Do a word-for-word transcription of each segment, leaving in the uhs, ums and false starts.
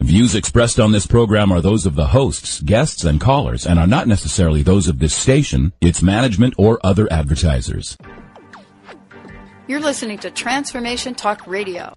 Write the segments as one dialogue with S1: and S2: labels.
S1: Views expressed on this program are those of the hosts, guests, and callers, and are not necessarily those of this station, its management, or other advertisers.
S2: You're listening to Transformation Talk Radio.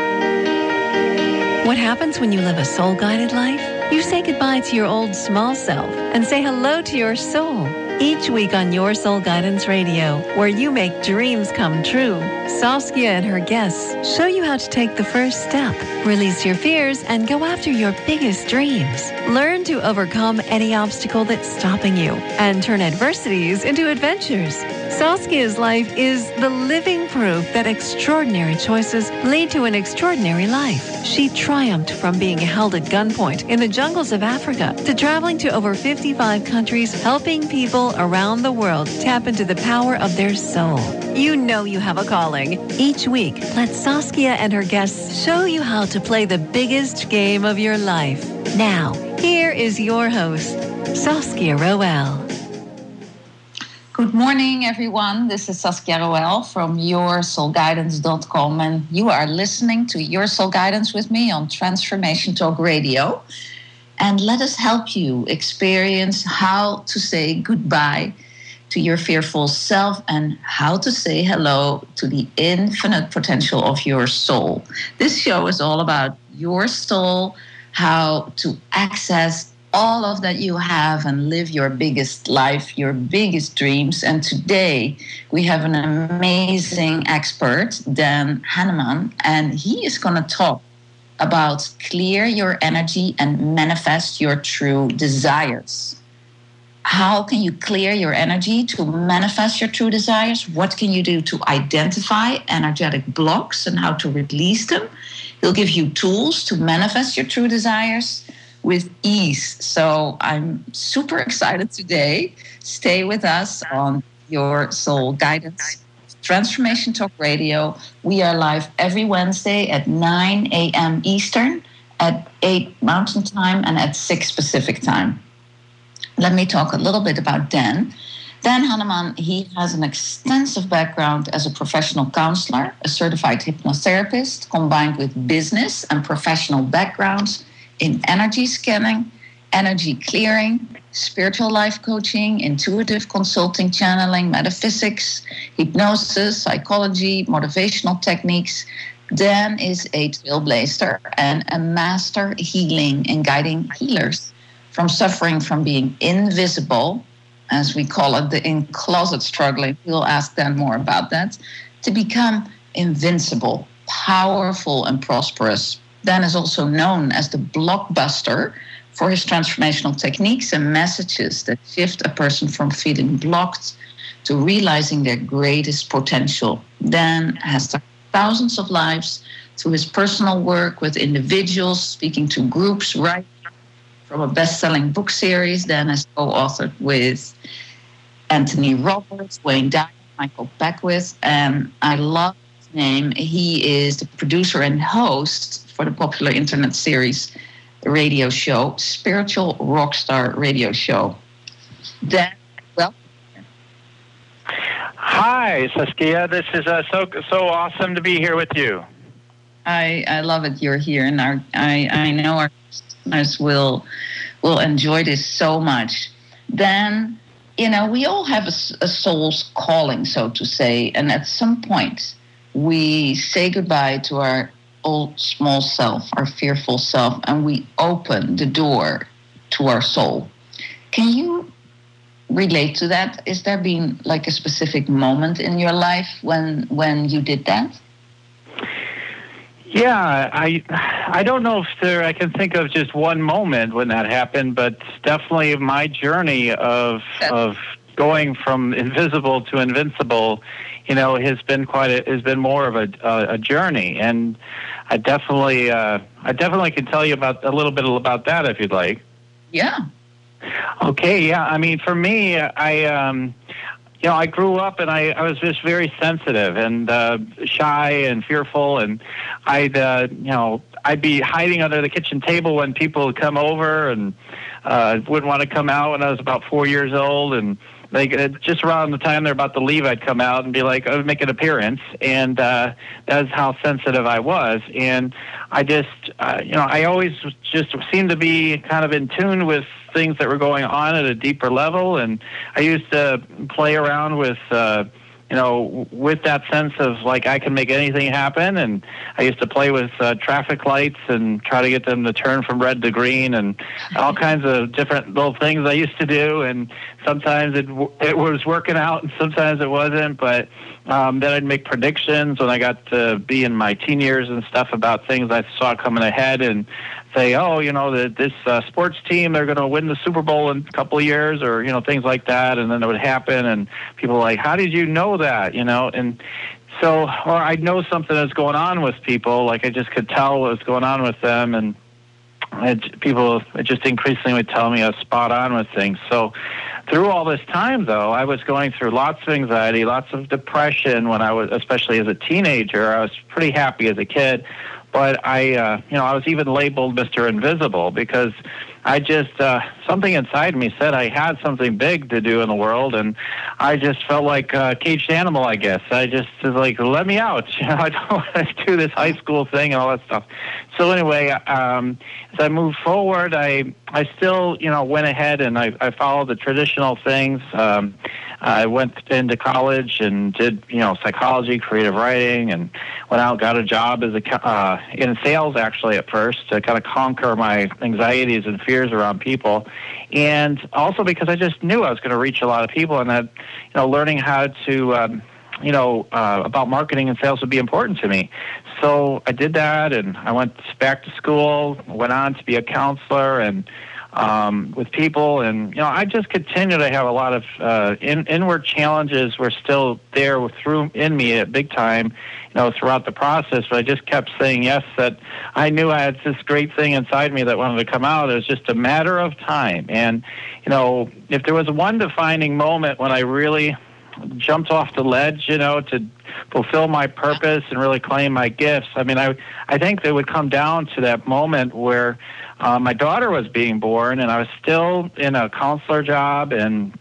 S3: What happens when you live a soul-guided life? You say goodbye to your old small self and say hello to your soul. Each week on Your Soul Guidance Radio, where you make dreams come true, Saskia and her guests show you how to take the first step, release your fears, and go after your biggest dreams. Learn to overcome any obstacle that's stopping you and turn adversities into adventures. Saskia's life is the living proof that extraordinary choices lead to an extraordinary life. She triumphed from being held at gunpoint in the jungles of Africa to traveling to over fifty-five countries, helping people around the world tap into the power of their soul. You know you have a calling. Each week, let Saskia and her guests show you how to play the biggest game of your life. Now, here is your host, Saskia Roel.
S4: Good morning, everyone. This is Saskia Roel from your soul guidance dot com, and you are listening to Your Soul Guidance with me on Transformation Talk Radio. And let us help you experience how to say goodbye to your fearful self and how to say hello to the infinite potential of your soul. This show is all about your soul, how to access all of that you have and live your biggest life, your biggest dreams. And today we have an amazing expert, Dan Hanneman, and he is going to talk about clear your energy and manifest your true desires. How can you clear your energy to manifest your true desires? What can you do to identify energetic blocks and how to release them? He'll give you tools to manifest your true desires with ease. So I'm super excited today. Stay with us on Your Soul Guidance Transformation Talk Radio. We are live every Wednesday at nine a.m. Eastern, at eight Mountain Time, and at six Pacific Time. Let me talk a little bit about Dan. Dan Hanneman, he has an extensive background as a professional counselor, a certified hypnotherapist, combined with business and professional backgrounds in energy scanning, energy clearing, spiritual life coaching, intuitive consulting, channeling, metaphysics, hypnosis, psychology, motivational techniques. Dan is a trailblazer and a master healing and guiding healers from suffering from being invisible, as we call it, the in-closet struggling. We'll ask Dan more about that, to become invincible, powerful, and prosperous. Dan is also known as the blockbuster for his transformational techniques and messages that shift a person from feeling blocked to realizing their greatest potential. Dan has touched thousands of lives through his personal work with individuals, speaking to groups, writing from a best-selling book series. Dan has co-authored with Anthony Roberts, Wayne Dyer, Michael Beckwith, and I love his name. He is the producer and host for the popular internet series radio show, Spiritual Rockstar Radio Show. Dan, welcome.
S5: Hi, Saskia. This is uh, so so awesome to be here with you.
S4: I, I love it you're here, and our, I, I know our listeners will, will enjoy this so much. Dan, you know, we all have a, a soul's calling, so to say, and at some point we say goodbye to our old small self, our fearful self, and we open the door to our soul. Can you relate to that? Is there been like a specific moment in your life when when you did that?
S5: Yeah, I I don't know if there I can think of just one moment when that happened, but definitely my journey of of going from invisible to invincible, you know, has been quite a, has been more of a a, a journey, and I definitely uh, I definitely can tell you about a little bit about that if you'd like.
S4: Yeah.
S5: Okay. Yeah. I mean, for me, I um, you know, I grew up and I, I was just very sensitive and uh, shy and fearful, and I'd uh, you know I'd be hiding under the kitchen table when people would come over, and uh, wouldn't want to come out when I was about four years old, and like uh, just around the time they're about to leave, I'd come out and be like, I would make an appearance, and uh, that's how sensitive I was. And I just, uh, you know, I always just seemed to be kind of in tune with things that were going on at a deeper level, and I used to play around with. Uh, You know, with that sense of like I can make anything happen, and I used to play with uh, traffic lights and try to get them to turn from red to green, and all kinds of different little things I used to do. And sometimes it it was working out, and sometimes it wasn't. But um, then I'd make predictions when I got to be in my teen years and stuff about things I saw coming ahead, and say, oh, you know, that this uh, sports team, they're going to win the Super Bowl in a couple of years, or, you know, things like that. And then it would happen, and people were like, how did you know that, you know? And so, or I'd know something that's going on with people, like I just could tell what was going on with them, and it, people just increasingly would tell me I was spot on with things. So through all this time, though, I was going through lots of anxiety, lots of depression when I was, especially as a teenager. I was pretty happy as a kid. But I, uh, you know, I was even labeled Mister Invisible because I just, uh, something inside me said I had something big to do in the world, and I just felt like a caged animal, I guess. I just was like, let me out. You know, I don't want to do this high school thing and all that stuff. So anyway, um, as I moved forward, I, I still, you know, went ahead and I, I followed the traditional things. Um, I went into college and did, you know, psychology, creative writing, and went out, got a job as a uh, in sales actually at first to kind of conquer my anxieties and fears around people, and also because I just knew I was going to reach a lot of people, and that, you know, learning how to, um, you know, uh, about marketing and sales would be important to me. So I did that, and I went back to school, went on to be a counselor, and um, with people, and, you know, I just continued to have a lot of uh, in, inward challenges were still there through in me at big time, you know, throughout the process. But I just kept saying yes, that I knew I had this great thing inside me that wanted to come out. It was just a matter of time. And, you know, if there was one defining moment when I really jumped off the ledge, you know, to fulfill my purpose and really claim my gifts, I mean, I I think it would come down to that moment where uh, my daughter was being born, and I was still in a counselor job, and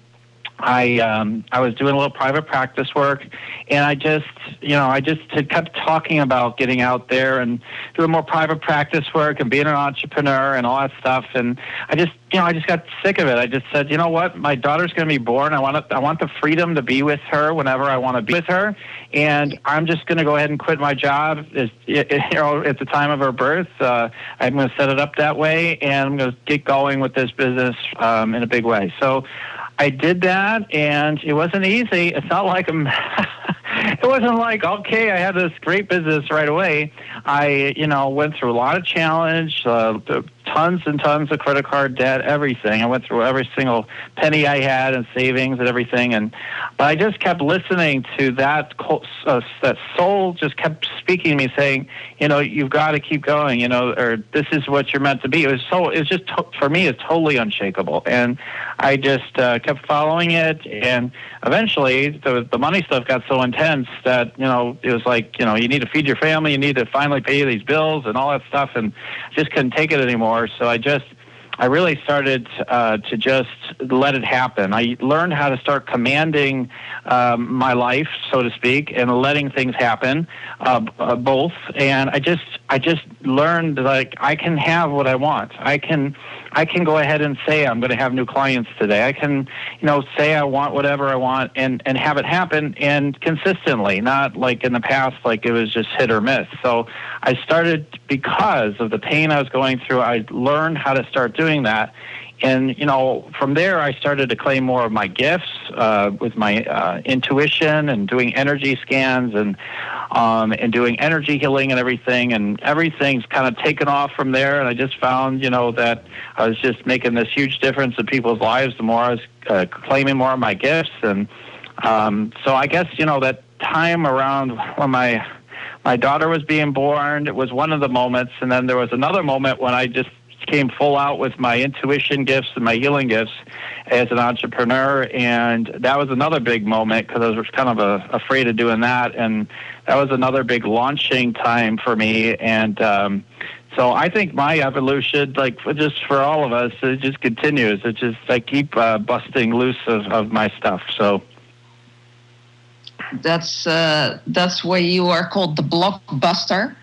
S5: I um, I was doing a little private practice work, and I just, you know, I just had kept talking about getting out there and doing more private practice work and being an entrepreneur and all that stuff. And I just, you know, I just got sick of it. I just said, you know what, my daughter's going to be born. I want to, I want the freedom to be with her whenever I want to be with her, and I'm just going to go ahead and quit my job. As, you know, at the time of her birth, uh, I'm going to set it up that way, and I'm going to get going with this business um, in a big way. So I did that, and it wasn't easy. It's not like I'm, it wasn't like, okay, I had this great business right away. I, you know, went through a lot of challenge, uh, tons and tons of credit card debt, everything. I went through every single penny I had and savings and everything. And but I just kept listening to that, uh, that soul just kept speaking to me, saying, you know, you've got to keep going, you know, or this is what you're meant to be. It was so, it was just, to, for me, it's totally unshakable. And I just uh, kept following it. And eventually the, the money stuff got so intense that, you know, it was like, you know, you need to feed your family, you need to finally pay these bills and all that stuff. And I just couldn't take it anymore. So I just, I really started uh, to just let it happen. I learned how to start commanding um, my life, so to speak, and letting things happen, uh, uh, both. And I just, I just learned like I can have what I want. I can, I can go ahead and say I'm going to have new clients today. I can, you know, say I want whatever I want and, and have it happen, and consistently, not like in the past, like it was just hit or miss. So I started, because of the pain I was going through, I learned how to start doing that. And, you know, from there, I started to claim more of my gifts uh, with my uh, intuition and doing energy scans and um, and doing energy healing and everything. And everything's kind of taken off from there. And I just found, you know, that I was just making this huge difference in people's lives the more I was uh, claiming more of my gifts. And um, so I guess, you know, that time around when my my daughter was being born, it was one of the moments. And then there was another moment when I just came full out with my intuition gifts and my healing gifts as an entrepreneur, and that was another big moment because I was kind of uh, afraid of doing that, and that was another big launching time for me. And um, So I think my evolution, like just for all of us, it just continues. It just I keep uh, busting loose of, of my stuff. So
S4: that's uh, that's why you are called the blockbuster.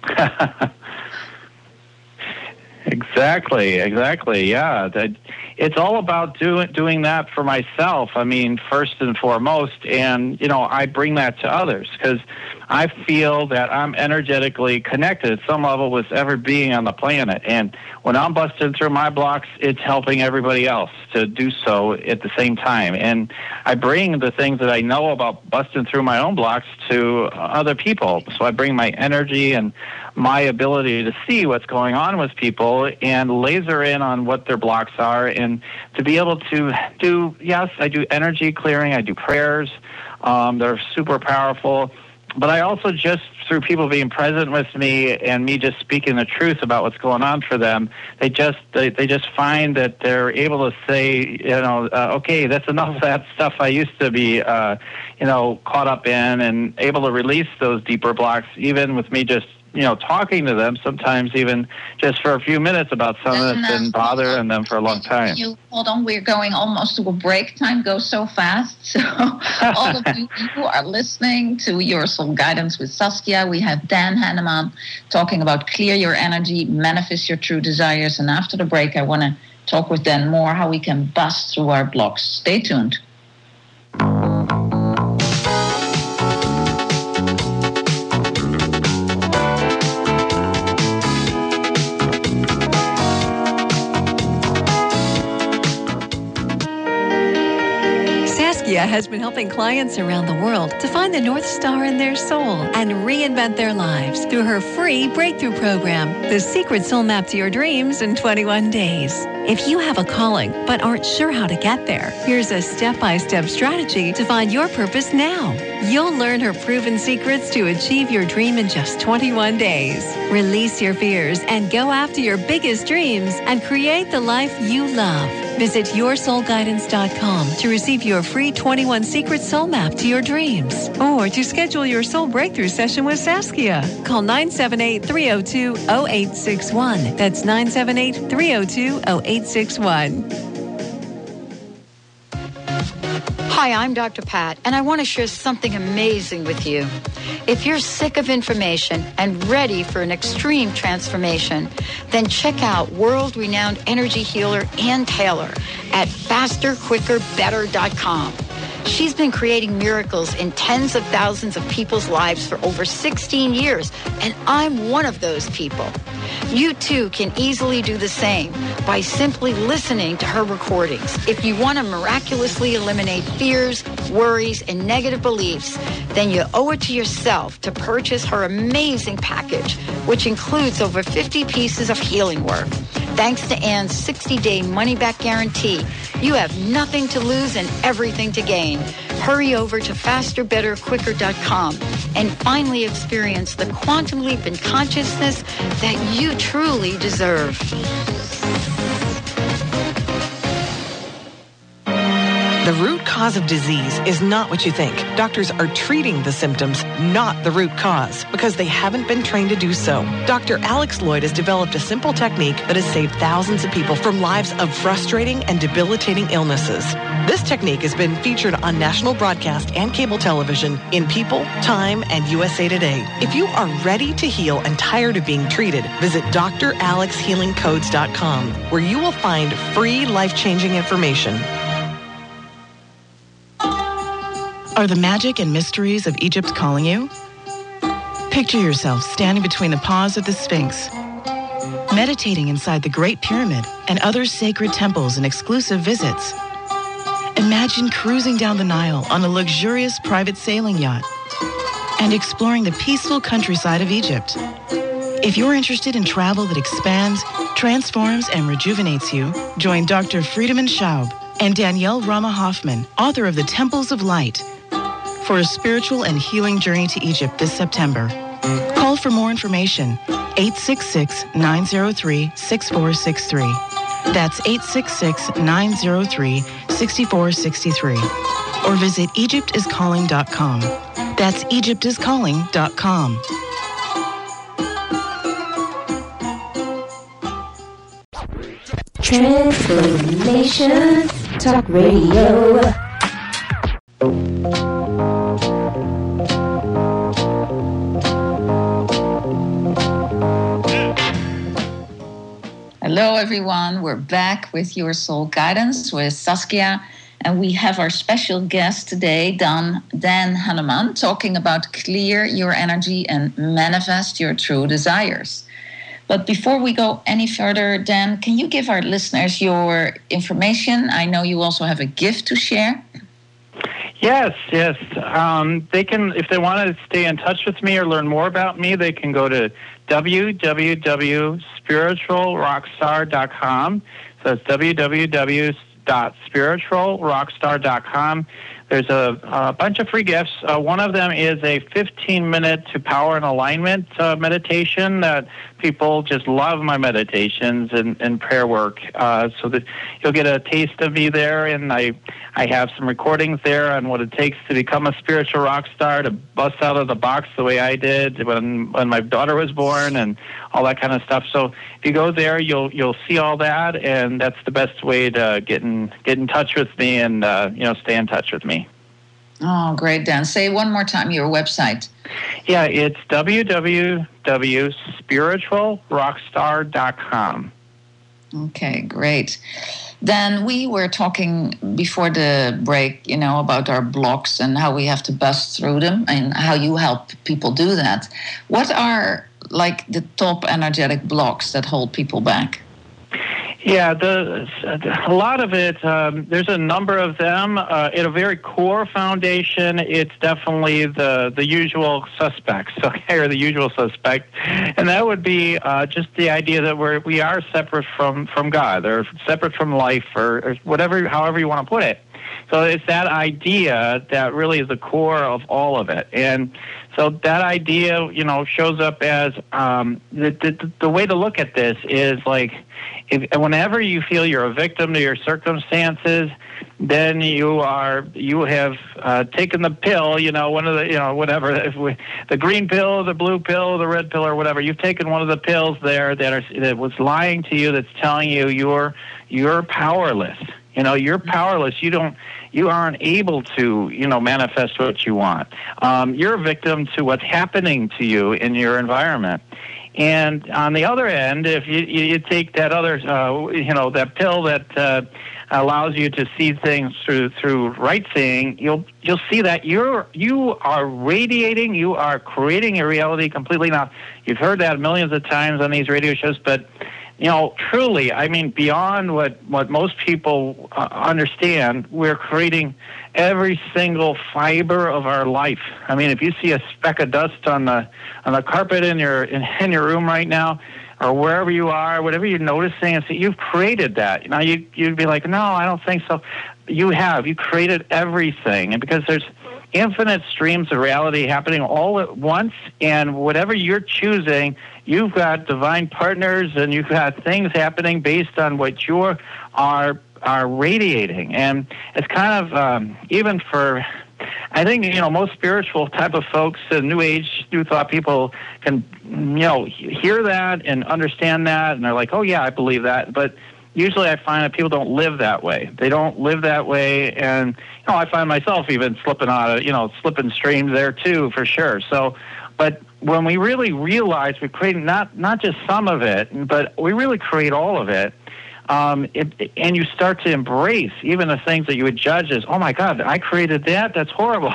S5: Exactly, exactly. Yeah, that, it's all about doing doing that for myself. I mean, first and foremost, and you know, I bring that to others because I feel that I'm energetically connected at some level with every being on the planet. And when I'm busting through my blocks, it's helping everybody else to do so at the same time. And I bring the things that I know about busting through my own blocks to other people. So I bring my energy and my ability to see what's going on with people and laser in on what their blocks are, and to be able to do, yes, I do energy clearing, I do prayers. Um, they're super powerful. But I also just, through people being present with me and me just speaking the truth about what's going on for them, they just they, they just find that they're able to say, you know, uh, okay, that's enough of that stuff I used to be, uh, you know, caught up in, and able to release those deeper blocks, even with me just, you know, talking to them, sometimes even just for a few minutes about something that's been bothering them for a long time.
S4: You, hold on, we're going almost to a break. Time goes so fast. So all of you who are listening to Your Soul Guidance with Saskia, we have Dan Hanneman talking about clear your energy, manifest your true desires. And after the break, I want to talk with Dan more how we can bust through our blocks. Stay tuned.
S3: Has been helping clients around the world to find the North Star in their soul and reinvent their lives through her free breakthrough program, The Secret Soul Map to Your Dreams in twenty-one days. If you have a calling but aren't sure how to get there, here's a step-by-step strategy to find your purpose now. You'll learn her proven secrets to achieve your dream in just twenty-one days. Release your fears and go after your biggest dreams and create the life you love. Visit your soul guidance dot com to receive your free twenty-one Secret Soul Map to your dreams, or to schedule your soul breakthrough session with Saskia. Call nine seven eight, three oh two, oh eight six one. That's nine seven eight, three oh two, oh eight six one.
S2: Hi, I'm Doctor Pat, and I want to share something amazing with you. If you're sick of information and ready for an extreme transformation, then check out world-renowned energy healer Ann Taylor at faster quicker better dot com. She's been creating miracles in tens of thousands of people's lives for over sixteen years, and I'm one of those people. You too can easily do the same by simply listening to her recordings. If you want to miraculously eliminate fears, worries, and negative beliefs, then you owe it to yourself to purchase her amazing package, which includes over fifty pieces of healing work. Thanks to Ann's sixty-day money-back guarantee, you have nothing to lose and everything to gain. Hurry over to faster better quicker dot com and finally experience the quantum leap in consciousness that you truly deserve.
S6: The root cause of disease is not what you think. Doctors are treating the symptoms, not the root cause, because they haven't been trained to do so. Doctor Alex Lloyd has developed a simple technique that has saved thousands of people from lives of frustrating and debilitating illnesses. This technique has been featured on national broadcast and cable television in People, Time, and U S A Today. If you are ready to heal and tired of being treated, visit D R alex healing codes dot com, where you will find free life-changing information.
S7: Are the magic and mysteries of Egypt calling you? Picture yourself standing between the paws of the Sphinx, meditating inside the Great Pyramid and other sacred temples and exclusive visits. Imagine cruising down the Nile on a luxurious private sailing yacht and exploring the peaceful countryside of Egypt. If you're interested in travel that expands, transforms, and rejuvenates you, join Doctor Friedemann Schaub and Danielle Rama Hoffman, author of The Temples of Light, for a spiritual and healing journey to Egypt this September. Call for more information, eight six six, nine zero three, six four six three. That's eight six six, nine zero three, six four six three. Or visit egypt is calling dot com. That's egypt is calling dot com.
S8: Transformation Talk Radio.
S4: Hello, everyone. We're back with Your Soul Guidance with Saskia. And we have our special guest today, Dan, Dan Hanneman, talking about clear your energy and manifest your true desires. But before we go any further, Dan, can you give our listeners your information? I know you also have a gift to share.
S5: Yes, yes. Um, they can, if they want to stay in touch with me or learn more about me, they can go to w w w dot spiritual rockstar dot com. So that's w w w dot spiritual rockstar dot com. There's a, a bunch of free gifts. Uh, one of them is a fifteen minute to power and alignment uh, meditation that people just love my meditations and, and prayer work. Uh, so that you'll get a taste of me there, and I I have some recordings there on what it takes to become a spiritual rock star, to bust out of the box the way I did when when my daughter was born, and all that kind of stuff. So if you go there, you'll you'll see all that, and that's the best way to get in get in touch with me and uh, you know stay in touch with me.
S4: Oh, great, Dan. Say one more time your website.
S5: Yeah, it's w w w dot spiritual rockstar dot com.
S4: Okay, great. Then we were talking before the break, you know, about our blocks and how we have to bust through them and how you help people do that. What are, like, the top energetic blocks that hold people back?
S5: Yeah, the, a lot of it, um, there's a number of them. Uh, at a very core foundation, it's definitely the, the usual suspects, okay, or the usual suspect. And that would be uh, just the idea that we're, we are separate from, from God, or separate from life, or, or whatever, however you want to put it. So it's that idea that really is the core of all of it. And so that idea, you know, shows up as um, the, the, the way to look at this is like, if, whenever you feel you're a victim to your circumstances, then you are you have uh, taken the pill, you know, one of the, you know, whatever, if we, the green pill, the blue pill, the red pill, or whatever. You've taken one of the pills there that are that was lying to you, that's telling you you're you're powerless. You know, you're powerless. You don't. You aren't able to, you know, manifest what you want. Um, you're a victim to what's happening to you in your environment. And on the other end, if you, you take that other, uh, you know, that pill that uh, allows you to see things through through right seeing, you'll you'll see that you're you are radiating, you are creating a reality completely. Now, you've heard that millions of times on these radio shows, but you know, truly, I mean, beyond what, what most people uh, understand, we're creating every single fiber of our life. I mean, if you see a speck of dust on the on the carpet in your in, in your room right now, or wherever you are, whatever you're noticing, and see, you've created that. Now, you you'd be like, no, I don't think so. You have. You created everything, and because there's infinite streams of reality happening all at once, and whatever you're choosing, you've got divine partners and you've got things happening based on what you are are radiating. And it's kind of um, even for, I think, you know, most spiritual type of folks, uh, New Age, New Thought people can, you know, hear that and understand that, and they're like, oh yeah, I believe that. But usually I find that people don't live that way. They don't live that way, and you know, I find myself even slipping out of, you know, slipping streams there too, for sure. So, but when we really realize we create not not just some of it, but we really create all of it, um, it, and you start to embrace even the things that you would judge as, oh my God, I created that? That's horrible.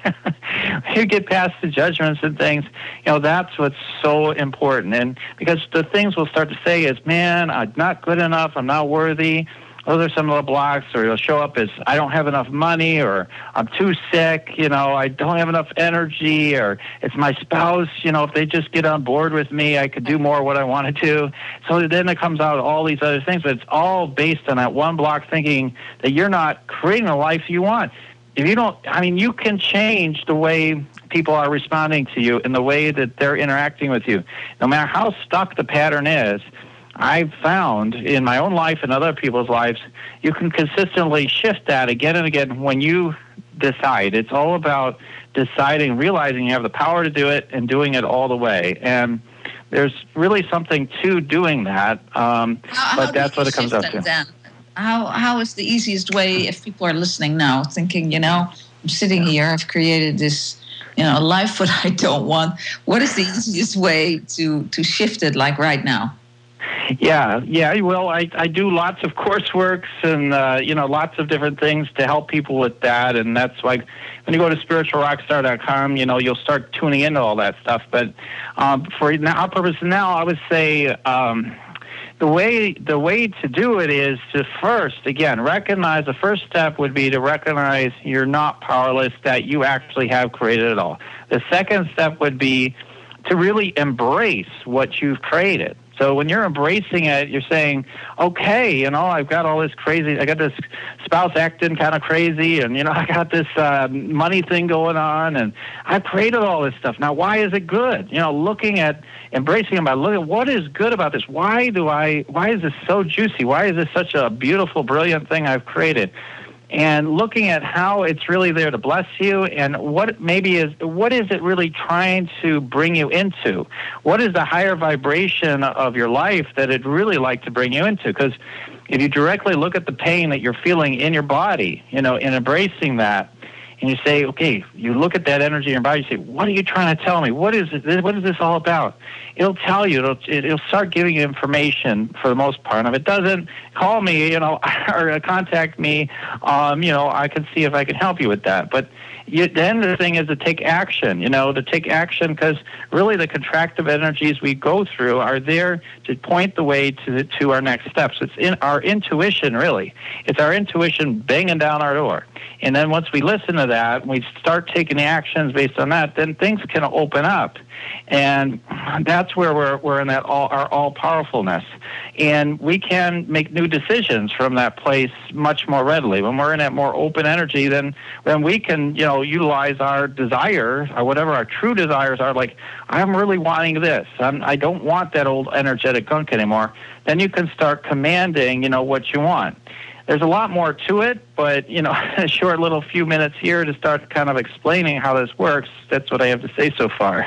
S5: You get past the judgments and things, you know, that's what's so important. And because the things we'll start to say is, man, I'm not good enough, I'm not worthy. Those are some of the blocks, or it'll show up as, I don't have enough money, or I'm too sick, you know, I don't have enough energy, or it's my spouse, you know, if they just get on board with me, I could do more of what I want to do. So then it comes out all these other things, but it's all based on that one block thinking that you're not creating the life you want. If you don't, I mean, you can change the way people are responding to you and the way that they're interacting with you. No matter how stuck the pattern is, I've found in my own life and other people's lives, you can consistently shift that again and again when you decide. It's all about deciding, realizing you have the power to do it, and doing it all the way. And there's really something to doing that. Um,
S4: how,
S5: but
S4: how
S5: that's what it comes
S4: shift
S5: down to.
S4: Then? How how is the easiest way if people are listening now, thinking, you know, I'm sitting here, I've created this, you know, life what I don't want. What is the easiest way to to shift it, like right now?
S5: Yeah, yeah. Well, I, I do lots of courseworks and, uh, you know, lots of different things to help people with that. And that's why when you go to spiritual rockstar dot com, you know, you'll start tuning into all that stuff. But um, for now, our purpose now, I would say um, the way the way to do it is to first, again, recognize the first step would be to recognize you're not powerless, that you actually have created it all. The second step would be to really embrace what you've created. So when you're embracing it, you're saying, okay, you know, I've got all this crazy, I got this spouse acting kind of crazy, and, you know, I got this uh, money thing going on, and I've created all this stuff. Now, why is it good? You know, looking at, embracing it by looking at what is good about this. Why do I, why is this so juicy? Why is this such a beautiful, brilliant thing I've created? And looking at how it's really there to bless you, and what maybe is what is it really trying to bring you into? What is the higher vibration of your life that it'd really like to bring you into? Because if you directly look at the pain that you're feeling in your body, you know, and embracing that, and you say, okay, you look at that energy in your body, you say, what are you trying to tell me? What is it? What is this all about? It'll tell you. It'll, it'll start giving you information for the most part. And if it doesn't, call me, you know, or contact me. Um, you know, I can see if I can help you with that. But you, then the thing is to take action, you know, to take action, because really the contractive energies we go through are there to point the way to the, to our next steps. It's in our intuition, really. It's our intuition banging down our door. And then once we listen to that, and we start taking actions based on that, then things can open up. And that's where we're we're in that all our all powerfulness. And we can make new decisions from that place much more readily. When we're in that more open energy, then then we can, you know, utilize our desires, or whatever our true desires are, like, I'm really wanting this. I'm, I don't want that old energetic gunk anymore. Then you can start commanding, you know, what you want. There's a lot more to it, but, you know, a short little few minutes here to start kind of explaining how this works. That's what I have to say so far.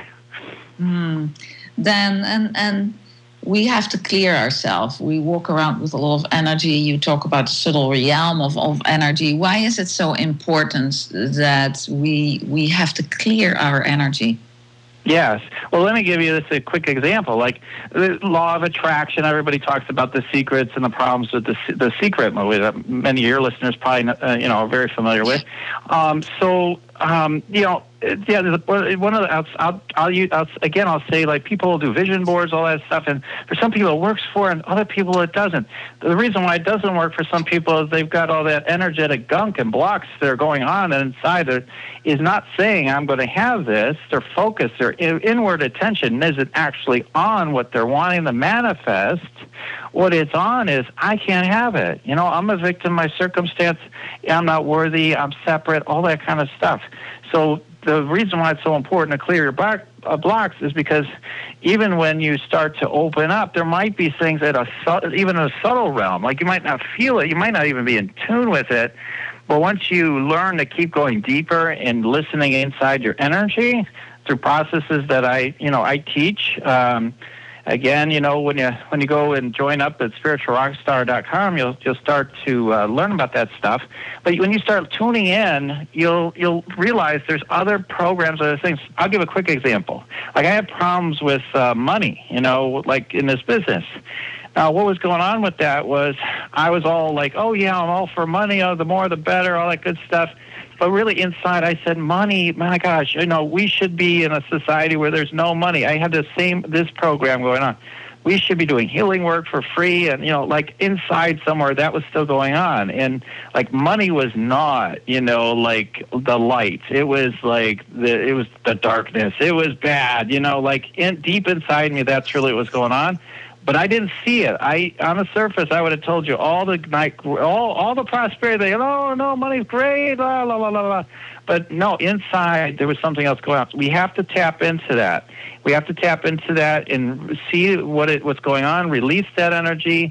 S4: Mm. Then, and and we have to clear ourselves. We walk around with a lot of energy. You talk about the subtle realm of, of energy. Why is it so important that we we have to clear our energy?
S5: Yes. Well, let me give you this a quick example. Like the law of attraction, everybody talks about the secrets and the problems with the the Secret movie that many of your listeners probably uh, you know are very familiar with. Um, so um, you know. Yeah, one of the, I'll, I'll, I'll use, I'll, again, I'll say, like, people do vision boards, all that stuff, and for some people it works for, and other people it doesn't. The reason why it doesn't work for some people is they've got all that energetic gunk and blocks that are going on inside that is not saying, I'm going to have this. Their focus, their inward attention isn't actually on what they're wanting to manifest. What it's on is, I can't have it. You know, I'm a victim of my circumstance. I'm not worthy. I'm separate, all that kind of stuff. So the reason why it's so important to clear your block, uh, blocks is because even when you start to open up, there might be things at a su- even a subtle realm. Like, you might not feel it. You might not even be in tune with it. But once you learn to keep going deeper and listening inside your energy through processes that I, you know, I teach, um, Again, you know, when you when you go and join up at spiritual rockstar dot com, you'll you'll start to uh, learn about that stuff. But when you start tuning in, you'll you'll realize there's other programs, other things. I'll give a quick example. Like, I have problems with uh, money, you know, like in this business. Now, what was going on with that was I was all like, oh yeah, I'm all for money. Oh, the more the better, all that good stuff. But really inside, I said, money, my gosh, you know, we should be in a society where there's no money. I had the same, this program going on. We should be doing healing work for free. And, you know, like inside somewhere, that was still going on. And, like, money was not, you know, like the light. It was like, the it was the darkness. It was bad, you know, like in, deep inside me, that's really what was going on. But I didn't see it. I on the surface, I would have told you all the like, all all the prosperity. They, oh no, money's great, la la la la la. But no, inside there was something else going on. We have to tap into that. We have to tap into that and see what it what's going on. Release that energy.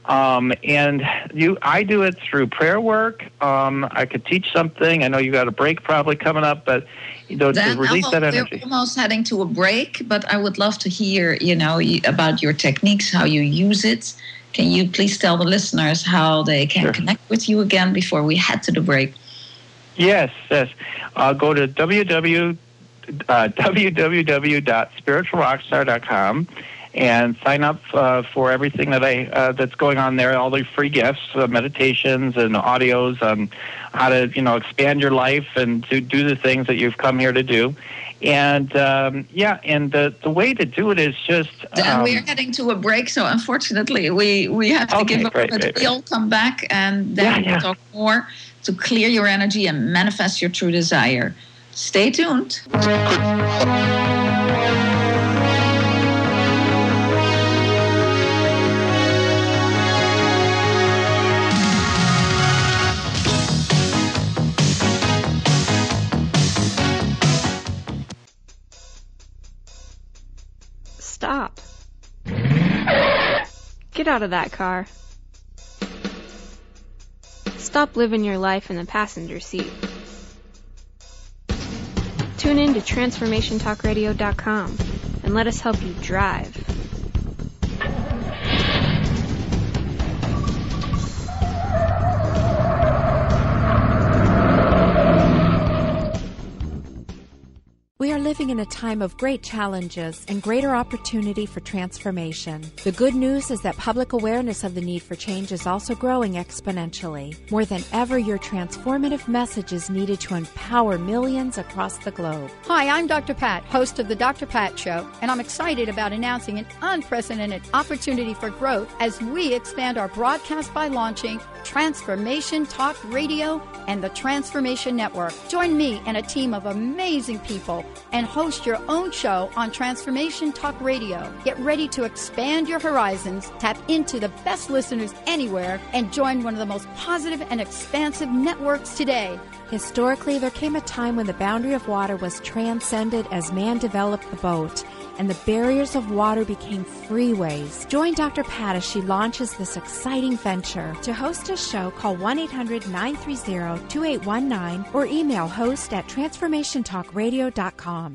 S5: Um, and you, I do it through prayer work. Um, I could teach something. I know you got a break probably coming up, but you know,
S4: then
S5: to release
S4: almost,
S5: that energy.
S4: We're almost heading to a break, but I would love to hear, you know, about your techniques, how you use it. Can you please tell the listeners how they can
S5: Sure.
S4: connect with you again before we head to the break?
S5: Yes, yes. Uh, go to w w w dot spiritual rockstar dot com and sign up uh, for everything that I uh, that's going on there. All the free gifts, uh, meditations, and audios on how to you know expand your life and to do the things that you've come here to do. And um, yeah, and the the way to do it is just.
S4: And
S5: um,
S4: we are heading to a break, so unfortunately we, we have to
S5: Okay,
S4: give up.
S5: great,
S4: But
S5: great,
S4: we'll come back and then
S5: Yeah,
S4: we'll
S5: yeah.
S4: talk more to clear your energy and manifest your true desire. Stay tuned.
S9: Stop. Get out of that car. Stop living your life in the passenger seat. Tune in to transformation talk radio dot com and let us help you drive.
S10: We are living in a time of great challenges and greater opportunity for transformation. The good news is that public awareness of the need for change is also growing exponentially. More than ever, your transformative message is needed to empower millions across the globe.
S11: Hi, I'm Doctor Pat, host of the Doctor Pat Show, and I'm excited about announcing an unprecedented opportunity for growth as we expand our broadcast by launching Transformation Talk Radio and the Transformation Network. Join me and a team of amazing people and host your own show on Transformation Talk Radio. Get ready to expand your horizons, tap into the best listeners anywhere, and join one of the most positive and expansive networks today.
S10: Historically, there came a time when the boundary of water was transcended as man developed the boat, and the barriers of water became freeways. Join Doctor Pat as she launches this exciting venture. To host a show, call one eight hundred nine three zero two eight one nine or email host at transformation talk radio dot com.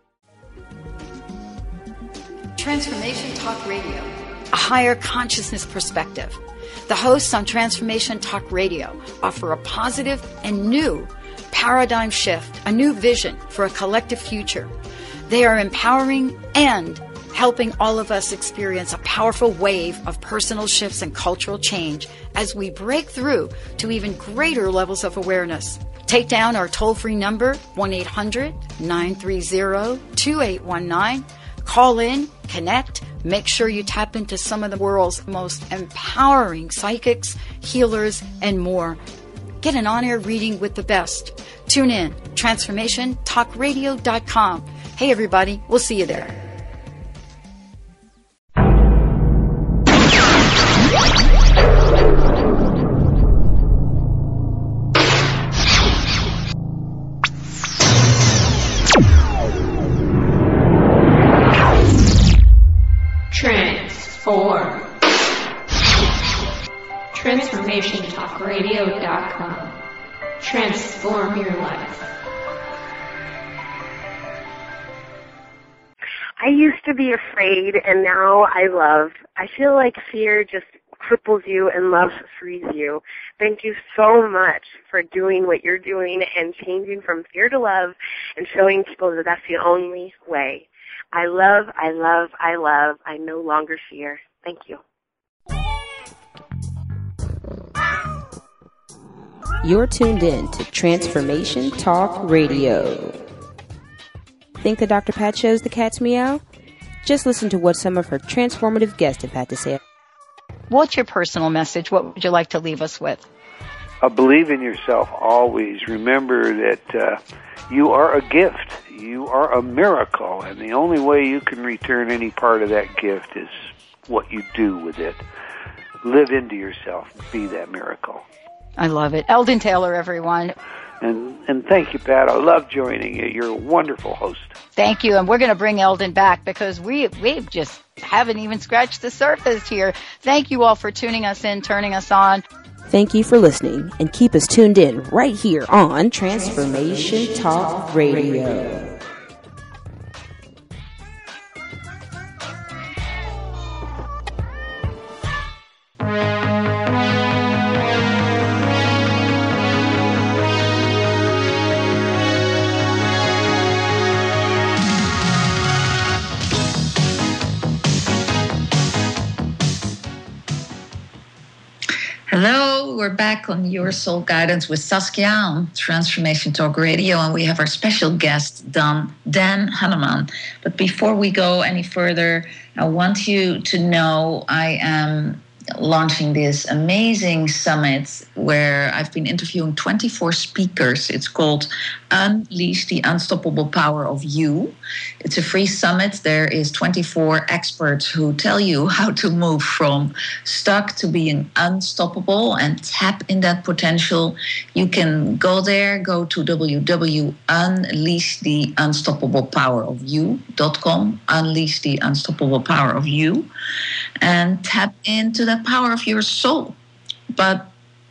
S2: Transformation Talk Radio, a higher consciousness perspective. The hosts on Transformation Talk Radio offer a positive and new paradigm shift, a new vision for a collective future. They are empowering and helping all of us experience a powerful wave of personal shifts and cultural change as we break through to even greater levels of awareness. Take down our toll-free number, one eight hundred nine three zero two eight one nine. Call in, connect, make sure you tap into some of the world's most empowering psychics, healers, and more. Get an on-air reading with the best. Tune in, transformation talk radio dot com. Hey, everybody, we'll see you there.
S9: Transform. transformation talk radio dot com. Transform your life.
S12: I used to be afraid, and now I love. I feel like fear just cripples you and love frees you. Thank you so much for doing what you're doing and changing from fear to love and showing people that that's the only way. I love, I love, I love. I no longer fear. Thank you.
S13: You're tuned in to Transformation Talk Radio. Think the Doctor Pat Show's the cat's meow? Just listen to what some of her transformative guests have had to say.
S2: What's your personal message? What would you like to leave us with?
S14: Uh, believe in yourself always. Remember that uh, you are a gift. You are a miracle, and the only way you can return any part of that gift is what you do with it. Live into yourself. Be that miracle.
S2: I love it. Eldon Taylor, everyone.
S14: And and thank you, Pat. I love joining you. You're a wonderful host.
S2: Thank you. And we're going to bring Eldon back because we we just haven't even scratched the surface here. Thank you all for tuning us in, turning us on.
S13: Thank you for listening, and keep us tuned in right here on Transformation Talk Radio.
S4: Hello, we're back on Your Soul Guidance with Saskia on Transformation Talk Radio, and we have our special guest, Dan, Dan Hanneman. But before we go any further, I want you to know I am launching this amazing summit where I've been interviewing twenty-four speakers. It's called Unleash the Unstoppable Power of You. It's a free summit. There is twenty-four experts who tell you how to move from stuck to being unstoppable and tap in that potential. You can go there, go to w w w dot unleash the unstoppable power of you dot com, Unleash the Unstoppable Power of You, and tap into the power of your soul. But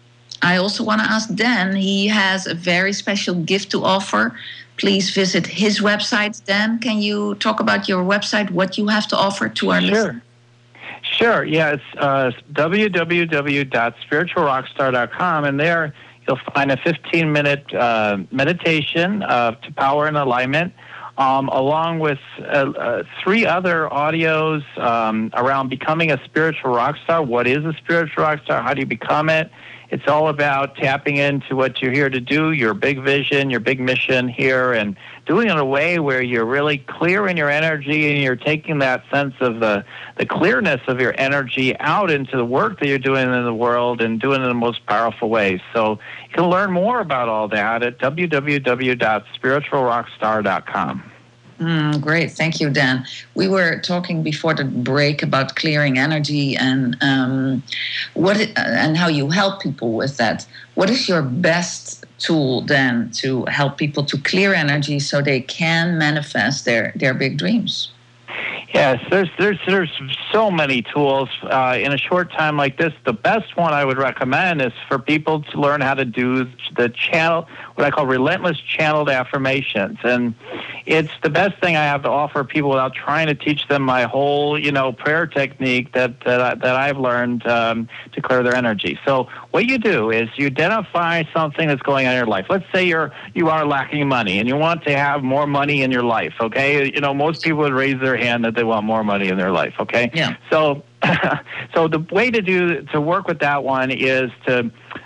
S4: I also want to ask Dan, he has a very special gift to offer. Please visit his website. Dan, can you talk about your website, what you have to offer to our
S5: Sure.
S4: listeners?
S5: Sure, yeah, it's uh, w w w dot spiritual rockstar dot com, and there you'll find a fifteen-minute uh, meditation uh, to power and alignment, Um, along with uh, uh, three other audios um, around becoming a spiritual rock star. What is a spiritual rock star? How do you become it? It's all about tapping into what you're here to do, your big vision, your big mission here, and doing it in a way where you're really clear in your energy and you're taking that sense of the, the clearness of your energy out into the work that you're doing in the world and doing it in the most powerful ways. So you can learn more about all that at w w w dot spiritual rock star dot com.
S4: Mm, great. Thank you, Dan. We were talking before the break about clearing energy and um, what it, uh, and how you help people with that. What is your best tool, Dan, to help people to clear energy so they can manifest their, their big dreams?
S5: Yes, there's there's there's so many tools uh, in a short time like this. The best one I would recommend is for people to learn how to do the channel, what I call relentless channeled affirmations, and it's the best thing I have to offer people without trying to teach them my whole, you know, prayer technique that that, I, that I've learned um, to clear their energy. So what you do is you identify something that's going on in your life. Let's say you're you are lacking money and you want to have more money in your life. Okay, you know, most people would raise their hand that they want more money in their life. Okay,
S4: yeah.
S5: So so the way to do to work with that one is to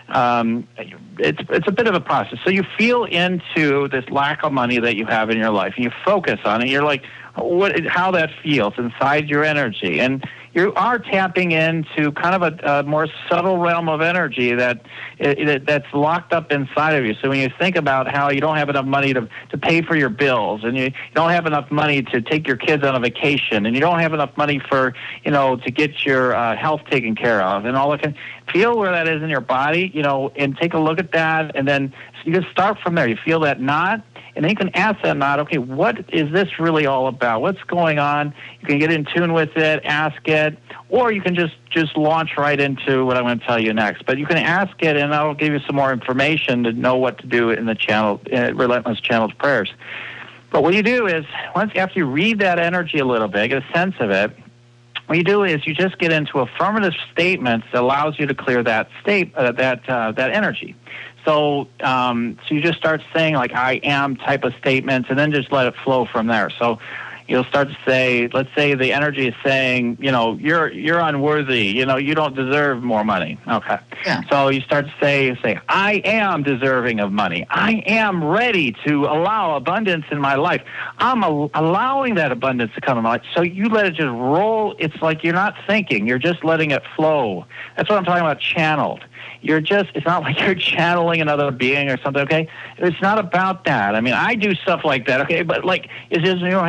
S5: um, it's it's a bit of a process. So you feel into this lack of money that you have in your life, and you focus on it. You're like, what, how that feels inside your energy, and you are tapping into kind of a, a more subtle realm of energy that it, that's locked up inside of you. So when you think about how you don't have enough money to, to pay for your bills, and you, you don't have enough money to take your kids on a vacation, and you don't have enough money for, you know, to get your uh, health taken care of, and all that, kind feel where that is in your body, you know, and take a look at that, and then you just start from there. You feel that knot, and then you can ask that knot, okay, what is this really all about? What's going on? You can get in tune with it, ask it, or you can just, just launch right into what I'm going to tell you next. But you can ask it, and I'll give you some more information to know what to do in the channel, uh, Relentless Channeled Prayers. But what you do is, once after you read that energy a little bit, get a sense of it, what you do is you just get into affirmative statements that allows you to clear that state, uh, that uh, that energy. So, um, so you just start saying like "I am" type of statements, and then just let it flow from there. So, you'll start to say, let's say the energy is saying, you know, you're you're unworthy. You know, you don't deserve more money. Okay.
S4: Yeah.
S5: So you start to say, say, I am deserving of money. I am ready to allow abundance in my life. I'm a- allowing that abundance to come in my life. So you let it just roll. It's like you're not thinking. You're just letting it flow. That's what I'm talking about, channeled. You're just, it's not like you're channeling another being or something, okay? It's not about that. I mean, I do stuff like that, okay? But, like, it's just, you don't have to do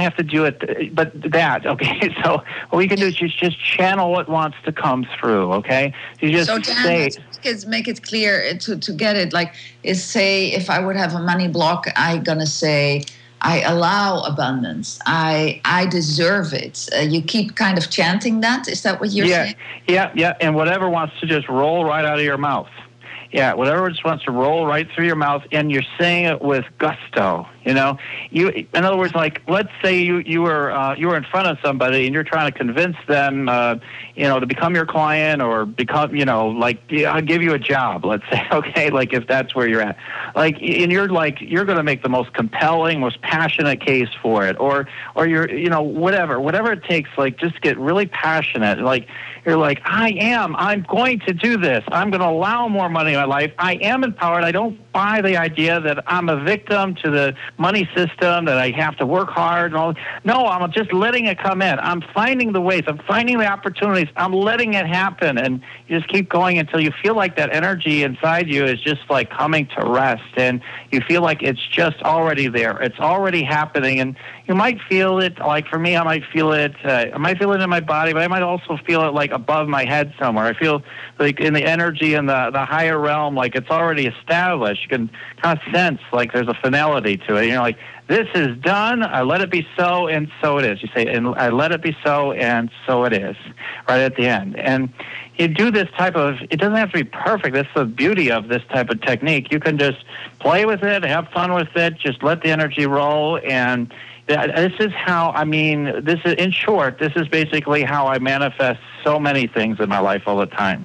S5: it, but that, okay, so what we can do is just, just channel what wants to come through, okay? You just
S4: so, Dan,
S5: say...
S4: let's make it, make it clear to, to get it. Like, is say, if I would have a money block, I'm going to say, I allow abundance. I I deserve it. Uh, you keep kind of chanting that? Is that what you're
S5: yeah,
S4: saying?
S5: Yeah, yeah, and whatever wants to just roll right out of your mouth. Yeah, whatever just wants to roll right through your mouth, and you're saying it with gusto. You know, you. In other words, like let's say you you were uh, you were in front of somebody and you're trying to convince them, uh, you know, to become your client or become, you know, like yeah, I'll give you a job. Let's say, okay, like if that's where you're at, like, and you're like you're going to make the most compelling, most passionate case for it, or or you're, you know, whatever, whatever it takes. Like just get really passionate, like. You're like, I am. I'm going to do this. I'm going to allow more money in my life. I am empowered. I don't buy the idea that I'm a victim to the money system, that I have to work hard. And all. No, I'm just letting it come in. I'm finding the ways. I'm finding the opportunities. I'm letting it happen. And you just keep going until you feel like that energy inside you is just like coming to rest. And you feel like it's just already there. It's already happening. And you might feel it, like for me, I might feel it, uh, I might feel it in my body, but I might also feel it like above my head somewhere. I feel like in the energy in the, the higher realm, like it's already established. You can kind of sense like there's a finality to it. You know, like this is done, I let it be so, and so it is. You say, and I let it be so, and so it is, right at the end. And you do this type of, it doesn't have to be perfect. That's the beauty of this type of technique. You can just play with it, have fun with it, just let the energy roll. And this is how, I mean, this is, in short, this is basically how I manifest so many things in my life all the time.